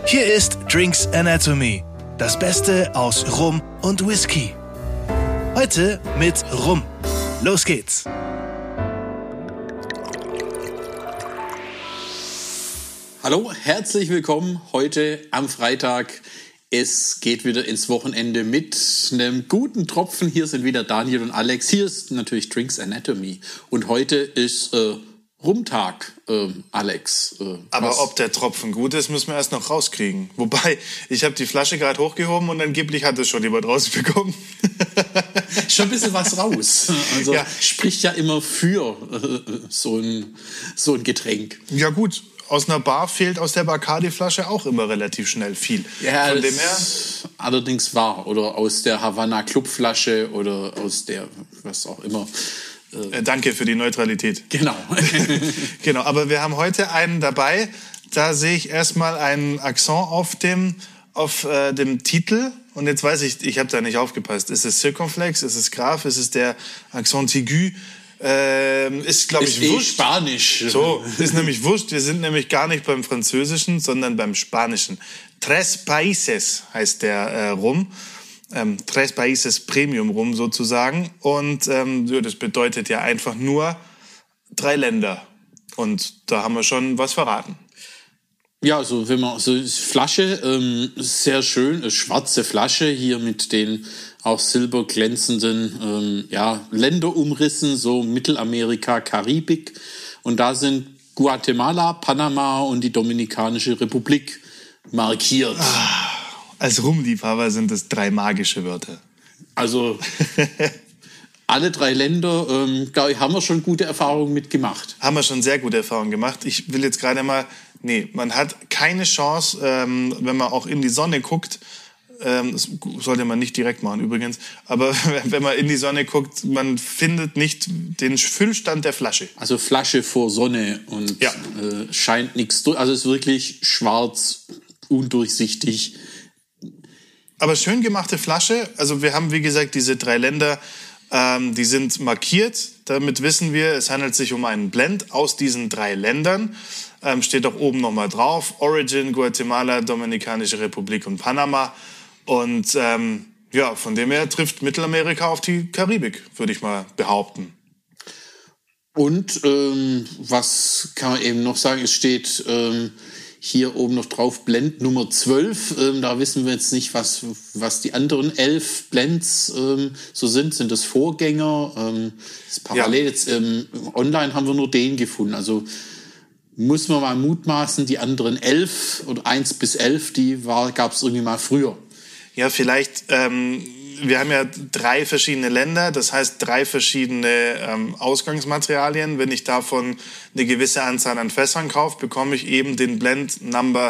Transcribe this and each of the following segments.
Hier ist Drinks Anatomy, das Beste aus Rum und Whisky. Heute mit Rum. Los geht's! Hallo, herzlich willkommen heute am Freitag. Es geht wieder ins Wochenende mit einem guten Tropfen. Hier sind wieder Daniel und Alex. Hier ist natürlich Drinks Anatomy. Und heute ist Rumtag, Alex. Aber ob der Tropfen gut ist, müssen wir erst noch rauskriegen. Wobei, ich habe die Flasche gerade hochgehoben und angeblich hat es schon jemand rausbekommen. Schon ein bisschen was raus. Also ja. Spricht ja immer für so ein Getränk. Ja gut, aus einer Bar fehlt aus der Bacardi-Flasche auch immer relativ schnell viel. Ja, von dem her allerdings wahr. Oder aus der Havana Clubflasche oder aus der, was auch immer. Danke für die Neutralität. Genau. Genau, aber wir haben heute einen dabei. Da sehe ich erstmal einen Akzent auf dem Titel. Und jetzt weiß ich habe da nicht aufgepasst. Ist es Circumflex? Ist es Graf? Ist es der Accent aigu? Ist, glaube ich, wurscht. Spanisch. So, ist nämlich wurscht. Wir sind nämlich gar nicht beim Französischen, sondern beim Spanischen. Tres Países heißt der Rum. Tres Países Premium Rum sozusagen. Und das bedeutet ja einfach nur 3 Länder. Und da haben wir schon was verraten. Ja, also wenn man so Flasche, sehr schön, schwarze Flasche hier mit den auch silberglänzenden Länderumrissen, so Mittelamerika, Karibik. Und da sind Guatemala, Panama und die Dominikanische Republik markiert. Als Rumliebhaber sind es 3 magische Wörter. Also alle 3 Länder, glaube ich, haben wir schon gute Erfahrungen mitgemacht. Haben wir schon sehr gute Erfahrungen gemacht. Ich will jetzt gerade mal, man hat keine Chance, wenn man auch in die Sonne guckt, das sollte man nicht direkt machen übrigens, aber wenn man in die Sonne guckt, man findet nicht den Füllstand der Flasche. Also Flasche vor Sonne und ja. Scheint nichts durch, also es ist wirklich schwarz, undurchsichtig. Aber schön gemachte Flasche, also wir haben wie gesagt diese 3 Länder, die sind markiert, damit wissen wir, es handelt sich um einen Blend aus diesen 3 Ländern. Steht auch oben nochmal drauf, Origin, Guatemala, Dominikanische Republik und Panama. Und von dem her trifft Mittelamerika auf die Karibik, würde ich mal behaupten. Und was kann man eben noch sagen, es steht hier oben noch drauf, Blend Nummer 12. Da wissen wir jetzt nicht, was die anderen 11 Blends so sind. Sind das Vorgänger? Das parallel ja. Jetzt online haben wir nur den gefunden. Also muss man mal mutmaßen, die anderen 11 oder 1 bis 11, gab es irgendwie mal früher. Ja, vielleicht, wir haben ja 3 verschiedene Länder, das heißt 3 verschiedene Ausgangsmaterialien. Wenn ich davon eine gewisse Anzahl an Fässern kaufe, bekomme ich eben den Blend Number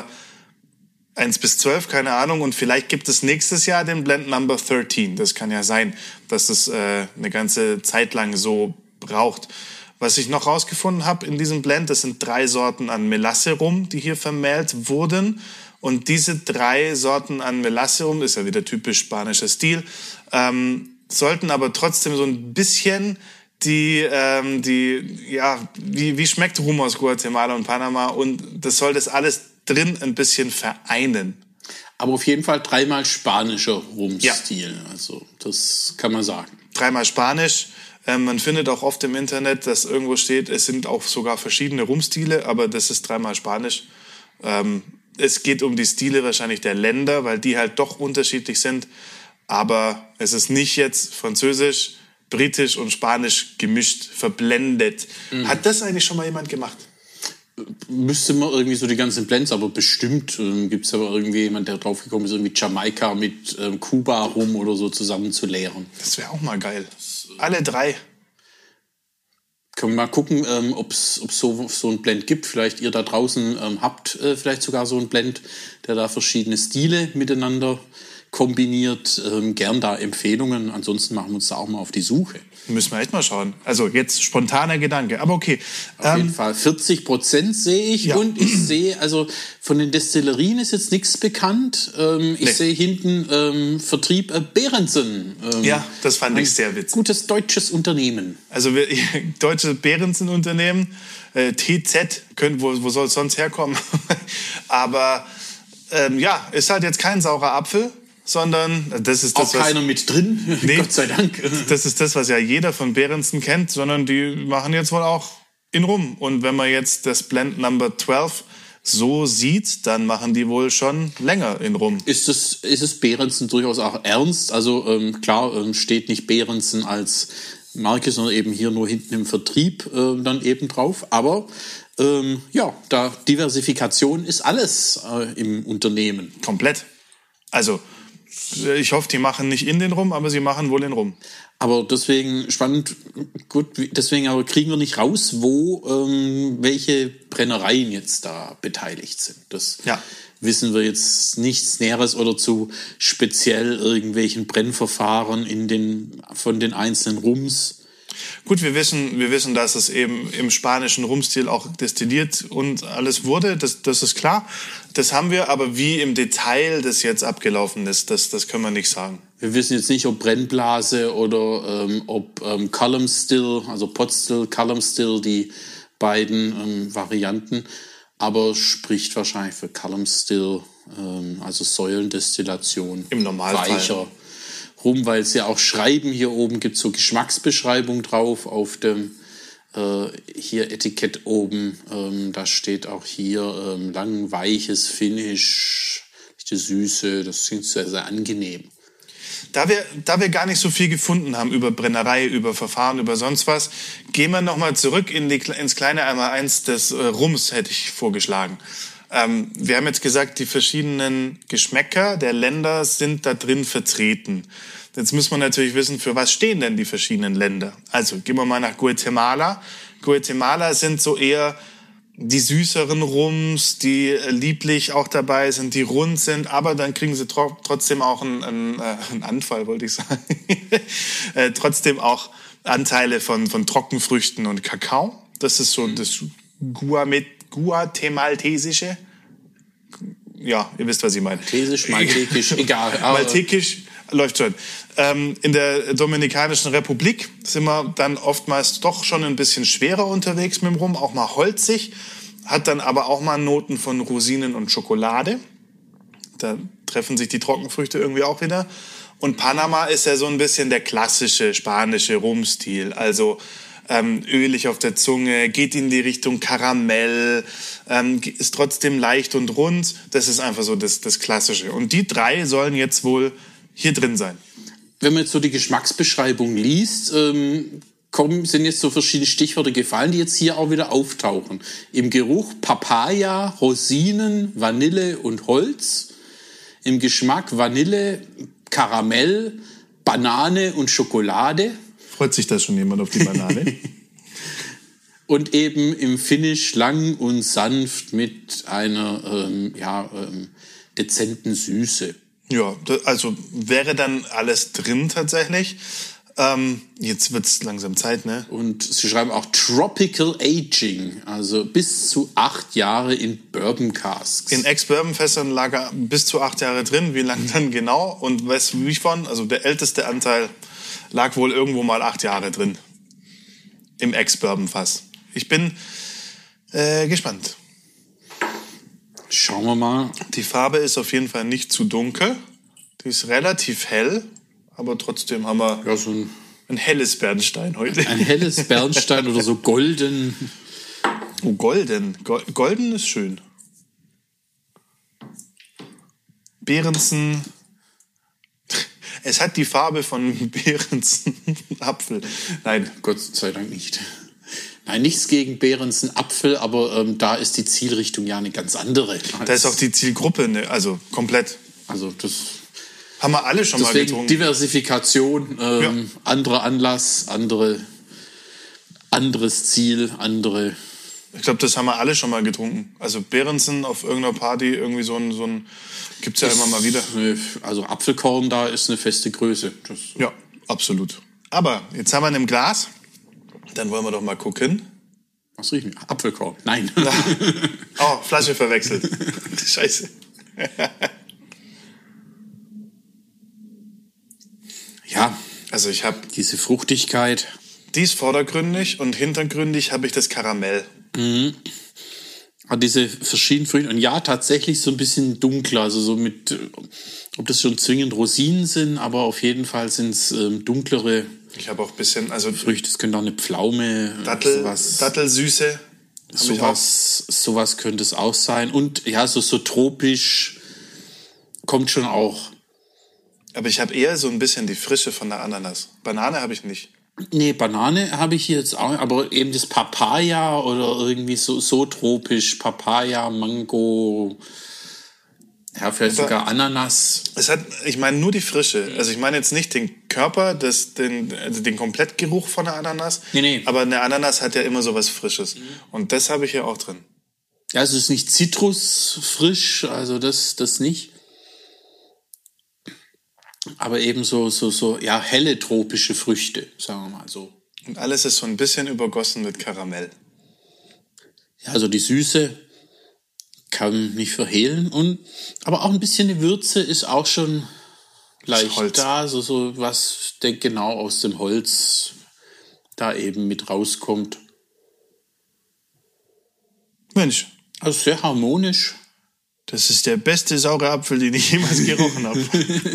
1 bis 12, keine Ahnung. Und vielleicht gibt es nächstes Jahr den Blend Number 13. Das kann ja sein, dass es eine ganze Zeit lang so braucht. Was ich noch rausgefunden habe in diesem Blend, das sind 3 Sorten an Melasse Rum, die hier vermählt wurden. Und diese 3 Sorten an Melasse Rum, ist ja wieder typisch spanischer Stil, sollten aber trotzdem so ein bisschen wie schmeckt Rum aus Guatemala und Panama, und das soll das alles drin ein bisschen vereinen. Aber auf jeden Fall 3-mal spanischer Rumstil, ja. Also das kann man sagen. 3-mal Spanisch. Man findet auch oft im Internet, dass irgendwo steht, es sind auch sogar verschiedene Rumstile, aber das ist 3-mal Spanisch. Es geht um die Stile wahrscheinlich der Länder, weil die halt doch unterschiedlich sind. Aber es ist nicht jetzt Französisch, Britisch und Spanisch gemischt, verblendet. Mhm. Hat das eigentlich schon mal jemand gemacht? Müsste man irgendwie so die ganzen Blends, aber bestimmt gibt es aber irgendwie jemand, der draufgekommen ist, irgendwie Jamaika mit Kuba rum oder so zusammen zu leeren. Das wäre auch mal geil. Alle 3. Können wir mal gucken, ob es so ein Blend gibt. Vielleicht ihr da draußen habt vielleicht sogar so ein Blend, der da verschiedene Stile miteinander kombiniert. Gern da Empfehlungen. Ansonsten machen wir uns da auch mal auf die Suche. Müssen wir echt mal schauen. Also jetzt spontaner Gedanke, aber okay. Auf jeden Fall 40% sehe ich. Ja. Und ich sehe, also von den Destillerien ist jetzt nichts bekannt. Ich sehe hinten Vertrieb Behrensen. Ja, das fand ich sehr witzig. Gutes deutsches Unternehmen. Also deutsche Behrensen-Unternehmen, TZ, wo soll es sonst herkommen? Aber ja, ist halt jetzt kein saurer Apfel, sondern das ist das, auch keiner mit drin, nee, Gott sei Dank. Das ist das, was ja jeder von Berentzen kennt, sondern die machen jetzt wohl auch in Rum. Und wenn man jetzt das Blend Number 12 so sieht, dann machen die wohl schon länger in Rum. Ist es Berentzen durchaus auch ernst? Also klar, steht nicht Berentzen als Marke, sondern eben hier nur hinten im Vertrieb dann eben drauf. Aber ja, da Diversifikation ist alles im Unternehmen. Komplett. Also ich hoffe, die machen nicht in den Rum, aber sie machen wohl in Rum. Aber deswegen spannend, gut, deswegen aber kriegen wir nicht raus, wo welche Brennereien jetzt da beteiligt sind. Das wissen wir jetzt nichts Näheres oder zu speziell irgendwelchen Brennverfahren von den einzelnen Rums. Gut, wir wissen, dass es eben im spanischen Rumstil auch destilliert und alles wurde. Das ist klar. Das haben wir, aber wie im Detail das jetzt abgelaufen ist, das können wir nicht sagen. Wir wissen jetzt nicht, ob Brennblase oder ob Column Still, also Pot Still, Column Still, die beiden Varianten. Aber spricht wahrscheinlich für Column Still, also Säulendestillation. Im Normalfall. Weicher Rum, weil es ja auch Schreiben hier oben gibt, so Geschmacksbeschreibung drauf auf dem hier Etikett oben. Da steht auch hier lang weiches Finish, die Süße, das klingt sehr, sehr angenehm. Da wir gar nicht so viel gefunden haben über Brennerei, über Verfahren, über sonst was, gehen wir nochmal zurück ins kleine Einmaleins des Rums, hätte ich vorgeschlagen. Wir haben jetzt gesagt, die verschiedenen Geschmäcker der Länder sind da drin vertreten. Jetzt muss man natürlich wissen, für was stehen denn die verschiedenen Länder. Also gehen wir mal nach Guatemala. Guatemala sind so eher die süßeren Rums, die lieblich auch dabei sind, die rund sind, aber dann kriegen sie trotzdem auch einen Anfall, wollte ich sagen. Trotzdem auch Anteile von Trockenfrüchten und Kakao. Das ist so das guatemaltesische. Ja, ihr wisst, was ich meine. Maltekisch, egal. Maltekisch läuft schon. In der Dominikanischen Republik sind wir dann oftmals doch schon ein bisschen schwerer unterwegs mit dem Rum, auch mal holzig, hat dann aber auch mal Noten von Rosinen und Schokolade. Da treffen sich die Trockenfrüchte irgendwie auch wieder. Und Panama ist ja so ein bisschen der klassische spanische Rumstil, also ölig auf der Zunge, geht in die Richtung Karamell, ist trotzdem leicht und rund. Das ist einfach so das Klassische. Und die drei sollen jetzt wohl hier drin sein. Wenn man jetzt so die Geschmacksbeschreibung liest, sind jetzt so verschiedene Stichworte gefallen, die jetzt hier auch wieder auftauchen. Im Geruch Papaya, Rosinen, Vanille und Holz. Im Geschmack Vanille, Karamell, Banane und Schokolade. Freut sich da schon jemand auf die Banane? Und eben im Finish lang und sanft mit einer dezenten Süße. Ja, also wäre dann alles drin tatsächlich. Jetzt wird's langsam Zeit, ne? Und sie schreiben auch Tropical Aging, also bis zu 8 Jahre in Bourbon Casks. In Ex-Bourbon-Fässern lag er bis zu 8 Jahre drin. Wie lang dann genau? Und weißt du, wie von? Also der älteste Anteil lag wohl irgendwo mal 8 Jahre drin. Im Ex-Bourbon-Fass. Ich bin gespannt. Schauen wir mal. Die Farbe ist auf jeden Fall nicht zu dunkel. Die ist relativ hell, aber trotzdem haben wir ja, so ein helles Bernstein heute. Ein helles Bernstein oder so golden. Oh, golden. Golden ist schön. Berentzen. Es hat die Farbe von Berentzen Apfel. Nein. Gott sei Dank nicht. Nein, nichts gegen Berentzen Apfel, aber da ist die Zielrichtung ja eine ganz andere. Da ist auch die Zielgruppe, ne? Also komplett. Also das haben wir alle schon mal getrunken. Diversifikation, anderer Anlass, anderes Ziel, andere. Ich glaube, das haben wir alle schon mal getrunken. Also Berentzen auf irgendeiner Party, irgendwie so ein gibt's ja immer mal wieder. Also Apfelkorn da ist eine feste Größe. Ja, absolut. Aber jetzt haben wir ihn im Glas. Dann wollen wir doch mal gucken. Was riechen wir? Apfelkorn. Nein. Oh, Flasche verwechselt. Scheiße. Ja, also ich habe diese Fruchtigkeit. Die ist vordergründig und hintergründig habe ich das Karamell. Mhm. Hat diese verschiedenen Früchte. Und ja, tatsächlich so ein bisschen dunkler. Also so mit, ob das schon zwingend Rosinen sind, aber auf jeden Fall sind es dunklere Ich habe auch ein bisschen, also Früchte. Es könnte auch eine Pflaume, Dattelsüße. Sowas könnte es auch sein. Und ja, so tropisch kommt schon auch. Aber ich habe eher so ein bisschen die Frische von der Ananas. Banane habe ich nicht. Nee, Banane habe ich hier jetzt auch, aber eben das Papaya oder irgendwie so tropisch. Papaya, Mango, ja, vielleicht sogar Ananas. Ich meine nur die Frische. Also ich meine jetzt nicht den Körper, den Komplettgeruch von der Ananas. Nee. Aber eine Ananas hat ja immer so was Frisches. Und das habe ich hier auch drin. Ja, es ist nicht zitrusfrisch, also das nicht. Aber eben so ja, helle tropische Früchte, sagen wir mal so. Und alles ist so ein bisschen übergossen mit Karamell. Ja, also die Süße kann nicht verhehlen. Aber auch ein bisschen die Würze ist auch schon leicht Holz. da. So was genau aus dem Holz da eben mit rauskommt. Mensch, Also sehr harmonisch. das ist der beste saure Apfel, den ich jemals gerochen habe.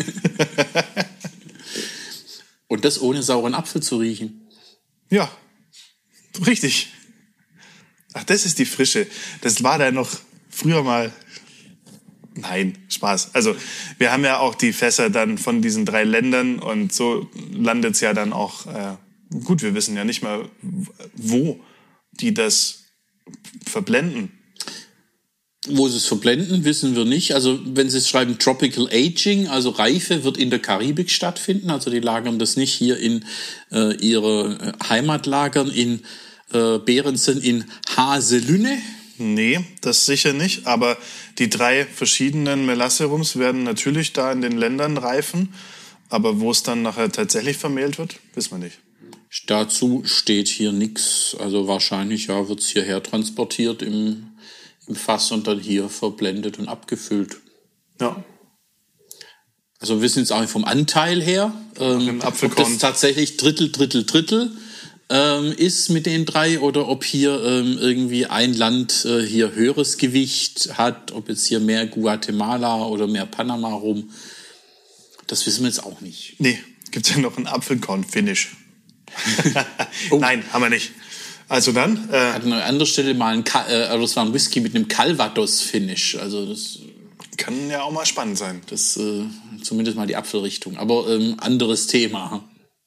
Und das ohne sauren Apfel zu riechen. Ja, richtig. Ach, das ist die Frische. Das war da noch früher mal. Nein, Spaß. Also wir haben ja auch die Fässer dann von diesen 3 Ländern und so landet es ja dann auch. Gut, wir wissen ja nicht mal, wo die das verblenden. Wo sie es verblenden, wissen wir nicht. Also wenn sie schreiben Tropical Aging, also Reife, wird in der Karibik stattfinden. Also die lagern das nicht hier in ihre Heimatlagern in Behrensen in Haselünne. Nee, das sicher nicht. Aber die 3 verschiedenen Melasserums werden natürlich da in den Ländern reifen. Aber wo es dann nachher tatsächlich vermehlt wird, wissen wir nicht. Dazu steht hier nichts. Also wahrscheinlich ja, wird es hierher transportiert im Fass und dann hier verblendet und abgefüllt. Ja. Also wir wissen jetzt auch nicht vom Anteil her, ob das tatsächlich Drittel ist mit den 3 oder ob hier irgendwie ein Land hier höheres Gewicht hat, ob jetzt hier mehr Guatemala oder mehr Panama rum. Das wissen wir jetzt auch nicht. Nee, gibt's ja noch einen Apfelkorn-Finish. Nein, haben wir nicht. Also dann? Hat an einer anderen Stelle mal das war ein Whisky mit einem Calvados-Finish. Also das kann ja auch mal spannend sein. Das zumindest mal die Apfelrichtung. Aber anderes Thema.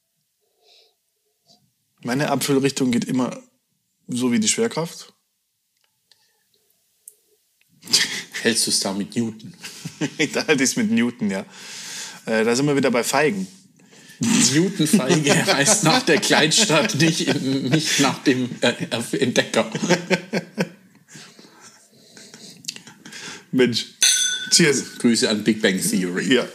Meine Apfelrichtung geht immer so wie die Schwerkraft. Hältst du es da mit Newton? Da halte ich es mit Newton, ja. Da sind wir wieder bei Feigen. Newton-Feige heißt nach der Kleinstadt, nicht nach dem Entdecker. Mensch. Cheers. Grüße an Big Bang Theory. Ja.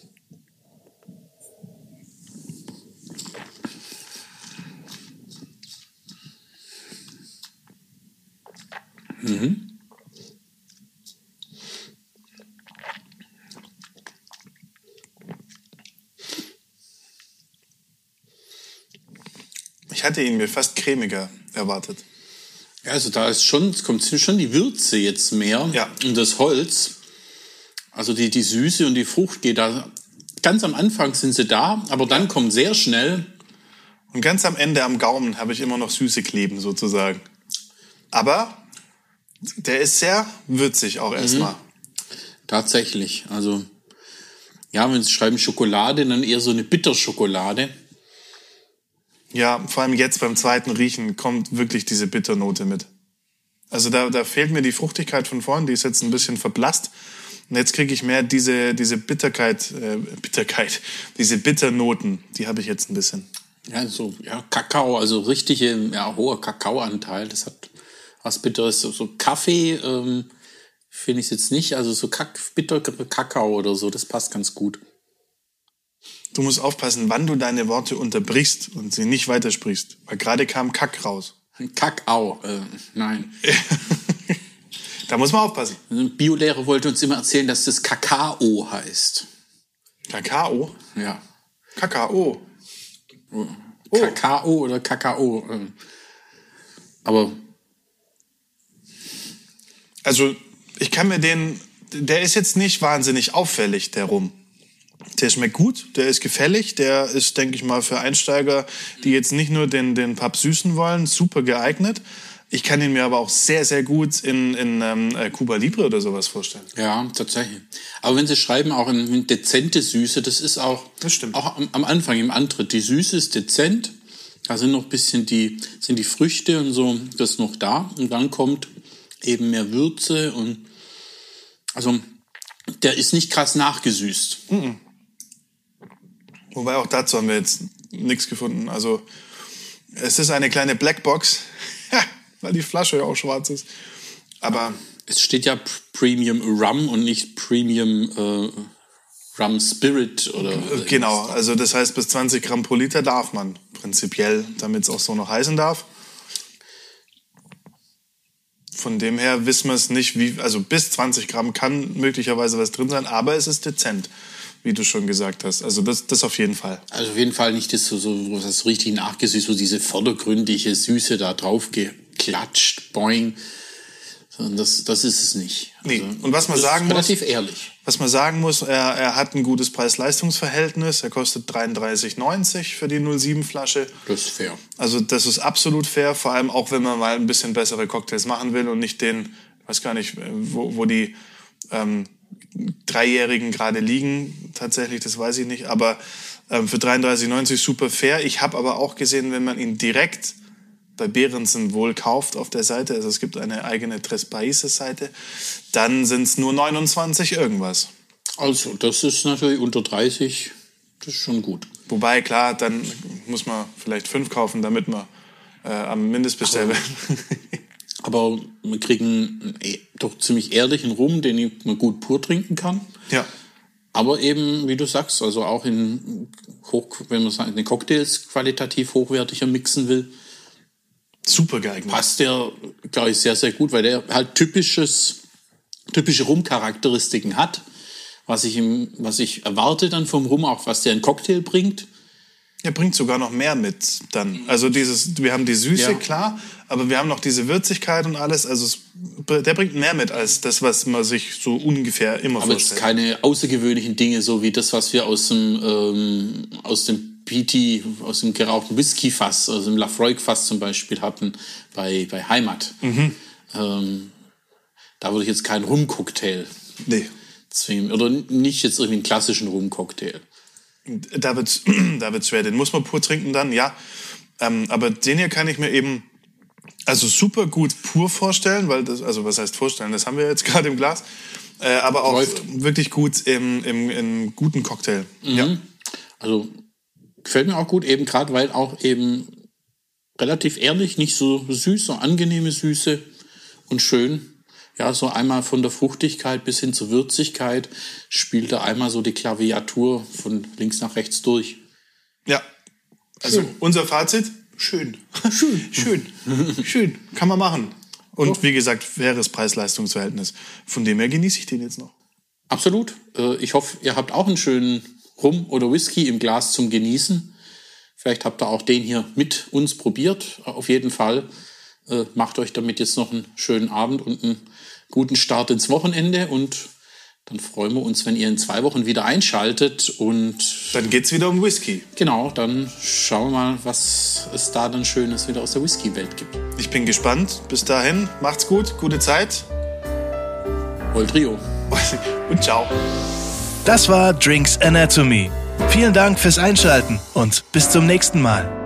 Mhm. Ich hatte ihn mir fast cremiger erwartet. Ja, also es kommt schon die Würze jetzt mehr. Ja. Und das Holz. Also die Süße und die Frucht geht da. Ganz am Anfang sind sie da, aber dann kommt sehr schnell. Und ganz am Ende am Gaumen habe ich immer noch Süße kleben sozusagen. Aber der ist sehr würzig auch erstmal. Tatsächlich. Also ja, wenn sie schreiben Schokolade, dann eher so eine Bitterschokolade. Ja, vor allem jetzt beim zweiten Riechen kommt wirklich diese Bitternote mit. Also da fehlt mir die Fruchtigkeit von vorn, die ist jetzt ein bisschen verblasst. Und jetzt kriege ich mehr diese Bitterkeit, diese Bitternoten, die habe ich jetzt ein bisschen. Ja, so Kakao, also richtige, hoher Kakaoanteil. Das hat was Bitteres. So Kaffee finde ich jetzt nicht. Also so bitter Kakao oder so, das passt ganz gut. Du musst aufpassen, wann du deine Worte unterbrichst und sie nicht weitersprichst. Weil gerade kam Kack raus. Kakao, nein. Da muss man aufpassen. Ein Biolehrer wollte uns immer erzählen, dass das Kakao heißt. Kakao? Ja. Kakao. Oh. Kakao oder Kakao. Aber Also ich kann mir der ist jetzt nicht wahnsinnig auffällig, der Rum. Der schmeckt gut, der ist gefällig, der ist, denke ich mal, für Einsteiger, die jetzt nicht nur den Pub süßen wollen, super geeignet. Ich kann ihn mir aber auch sehr, sehr gut in Cuba Libre oder sowas vorstellen. Ja, tatsächlich. Aber wenn Sie schreiben, auch eine dezente Süße, das ist auch, das stimmt. Auch am Anfang, im Antritt. Die Süße ist dezent, da sind noch ein bisschen die Früchte und so, das ist noch da. Und dann kommt eben mehr Würze und, also, der ist nicht krass nachgesüßt. Mhm. Wobei auch dazu haben wir jetzt nichts gefunden. Also, es ist eine kleine Blackbox, weil die Flasche ja auch schwarz ist. Aber es steht ja Premium Rum und nicht Premium Rum Spirit oder genau, also das heißt, bis 20 Gramm pro Liter darf man prinzipiell, damit es auch so noch heißen darf. Von dem her wissen wir es nicht, also bis 20 Gramm kann möglicherweise was drin sein, aber es ist dezent, wie du schon gesagt hast. Also das auf jeden Fall. Also auf jeden Fall nicht das so was richtig nachgesüßt, wo diese vordergründige Süße da drauf geklatscht, boing. Das ist es nicht. Nee. Also, und was man sagen muss, relativ ehrlich. Was man sagen muss, er hat ein gutes Preis-Leistungs-Verhältnis. Er kostet 33,90 für die 07-Flasche. Das ist fair. Also das ist absolut fair, vor allem auch, wenn man mal ein bisschen bessere Cocktails machen will und nicht den, ich weiß gar nicht, wo die Dreijährigen gerade liegen. Tatsächlich, das weiß ich nicht. Aber für 33,90 super fair. Ich habe aber auch gesehen, wenn man ihn direkt bei Behrensen wohl kauft auf der Seite, also es gibt eine eigene Tres Países Seite, dann sind es nur 29 irgendwas. Also das ist natürlich unter 30, das ist schon gut. Wobei, klar, dann muss man vielleicht 5 kaufen, damit man am Mindestbestellwert... Aber wir kriegen doch ziemlich ehrlichen Rum, den man gut pur trinken kann. Ja. Aber eben, wie du sagst, also auch wenn man den Cocktails qualitativ hochwertiger mixen will, super geeignet. Passt der, glaube ich, sehr, sehr gut, weil der halt typische Rum-Charakteristiken hat, was ich erwarte dann vom Rum, auch was der in Cocktail bringt. Er bringt sogar noch mehr mit dann. Also wir haben die Süße, ja, klar, aber wir haben noch diese Würzigkeit und alles. Also der bringt mehr mit als das, was man sich so ungefähr immer aber vorstellt. Aber keine außergewöhnlichen Dinge, so wie das, was wir aus dem PT, aus dem gerauchten Whisky-Fass, aus dem Lafroig-Fass zum Beispiel hatten, bei Heimat. Mhm. Da würde ich jetzt keinen Rum-Cocktail zwingen. Oder nicht jetzt irgendwie einen klassischen Rum-Cocktail. Da wird's schwer. Den muss man pur trinken dann, ja. Aber den hier kann ich mir eben also super gut pur vorstellen, weil das, also was heißt vorstellen, das haben wir jetzt gerade im Glas. Aber auch wirklich gut im guten Cocktail. Mhm. Ja. Also gefällt mir auch gut, eben gerade, weil auch eben relativ ehrlich, nicht so süß, so angenehme Süße und schön. Ja, so einmal von der Fruchtigkeit bis hin zur Würzigkeit spielt er einmal so die Klaviatur von links nach rechts durch. Ja, also schön. Unser Fazit, schön. Schön, kann man machen. Und wie gesagt, faires Preis-Leistungs-Verhältnis. Von dem her genieße ich den jetzt noch. Absolut. Ich hoffe, ihr habt auch einen schönen Rum oder Whisky im Glas zum Genießen. Vielleicht habt ihr auch den hier mit uns probiert. Auf jeden Fall macht euch damit jetzt noch einen schönen Abend und einen guten Start ins Wochenende. Und dann freuen wir uns, wenn ihr in 2 Wochen wieder einschaltet. Und dann geht's wieder um Whisky. Genau, dann schauen wir mal, was es da dann Schönes wieder aus der Whisky-Welt gibt. Ich bin gespannt. Bis dahin, macht's gut, gute Zeit. Hol Trio. Und ciao. Das war Drinks Anatomy. Vielen Dank fürs Einschalten und bis zum nächsten Mal.